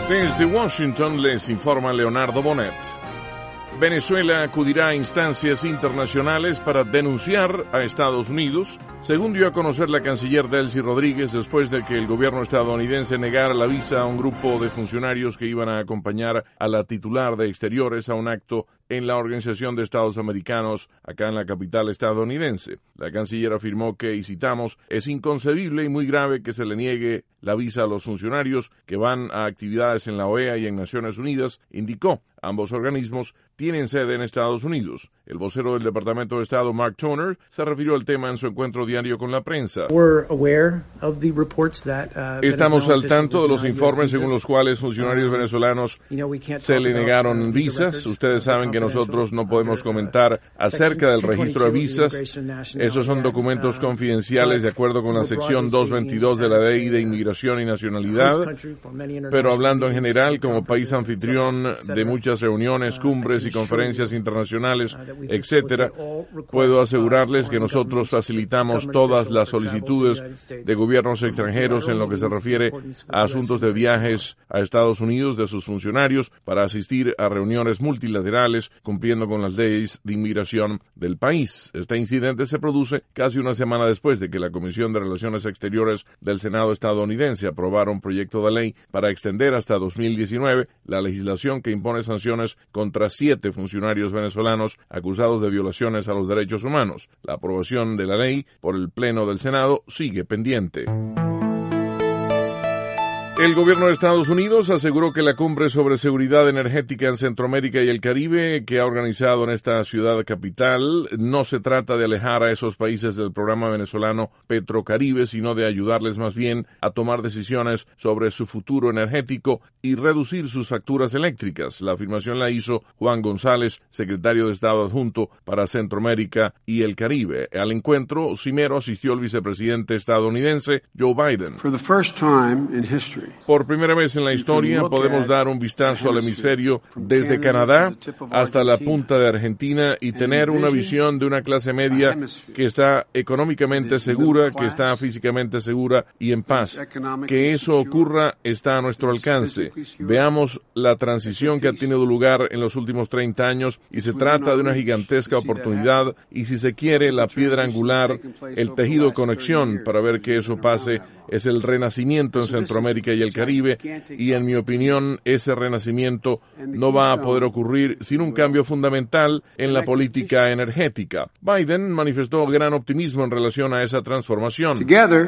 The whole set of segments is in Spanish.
Desde Washington les informa Leonardo Bonet. Venezuela acudirá a instancias internacionales para denunciar a Estados Unidos, según dio a conocer la canciller Delcy Rodríguez después de que el gobierno estadounidense negara la visa a un grupo de funcionarios que iban a acompañar a la titular de Exteriores a un acto en la Organización de Estados Americanos acá en la capital estadounidense. La canciller afirmó que, y citamos, es inconcebible y muy grave que se le niegue la visa a los funcionarios que van a actividades en la OEA y en Naciones Unidas, indicó. Ambos organismos tienen sede en Estados Unidos. El vocero del Departamento de Estado, Mark Toner, se refirió al tema en su encuentro diario con la prensa. Estamos al tanto de los informes según los cuales funcionarios venezolanos se le negaron visas. Ustedes saben que nosotros no podemos comentar acerca del registro de visas. Esos son documentos confidenciales de acuerdo con la sección 222 de la Ley de Inmigración y Nacionalidad. Pero hablando en general, como país anfitrión de muchas reuniones, cumbres y conferencias internacionales, etcétera, puedo asegurarles que nosotros facilitamos todas las solicitudes de gobiernos extranjeros en lo que se refiere a asuntos de viajes a Estados Unidos de sus funcionarios para asistir a reuniones multilaterales cumpliendo con las leyes de inmigración del país. Este incidente se produce casi una semana después de que la Comisión de Relaciones Exteriores del Senado estadounidense aprobara un proyecto de ley para extender hasta 2019 la legislación que impone sanciones contra 7 funcionarios venezolanos acusados de violaciones a los derechos humanos. La aprobación de la ley por el Pleno del Senado sigue pendiente. El gobierno de Estados Unidos aseguró que la cumbre sobre seguridad energética en Centroamérica y el Caribe que ha organizado en esta ciudad capital no se trata de alejar a esos países del programa venezolano Petrocaribe, sino de ayudarles más bien a tomar decisiones sobre su futuro energético y reducir sus facturas eléctricas. La afirmación la hizo Juan González, secretario de Estado adjunto para Centroamérica y el Caribe. Al encuentro cimero asistió el vicepresidente estadounidense Joe Biden. Por primera vez en la historia podemos dar un vistazo al hemisferio desde Canadá hasta la punta de Argentina y tener una visión de una clase media que está económicamente segura, que está físicamente segura y en paz. Que eso ocurra está a nuestro alcance. Veamos la transición que ha tenido lugar en los últimos 30 años y se trata de una gigantesca oportunidad y, si se quiere, la piedra angular, el tejido de conexión para ver que eso pase es el renacimiento en Centroamérica y el Caribe, y en mi opinión ese renacimiento no va a poder ocurrir sin un cambio fundamental en la política energética. Biden manifestó gran optimismo en relación a esa transformación.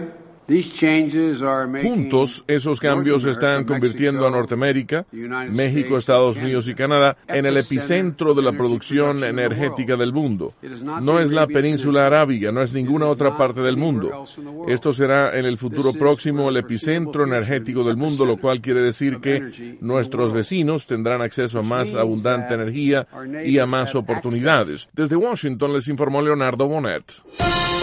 Juntos, esos cambios están convirtiendo a Norteamérica, México, Estados Unidos y Canadá en el epicentro de la producción energética del mundo. No es la península arábiga, no es ninguna otra parte del mundo. Esto será en el futuro próximo el epicentro energético del mundo, lo cual quiere decir que nuestros vecinos tendrán acceso a más abundante energía y a más oportunidades. Desde Washington les informó Leonardo Bonet.